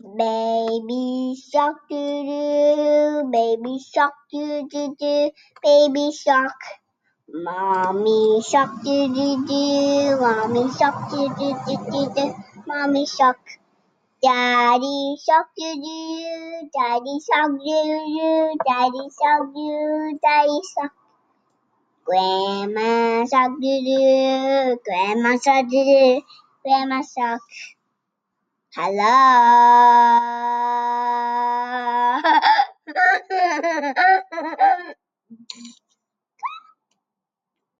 Baby shark doo doo, baby shark doo doo doo, baby shark. Mommy shark doo doo doo, mommy shark doo doo doo doo doo, mommy shark. Daddy shark doo doo, daddy shark doo doo, daddy shark doo, daddy shark. Grandma shark doo doo, grandma shark doo doo, grandma shark. Hello.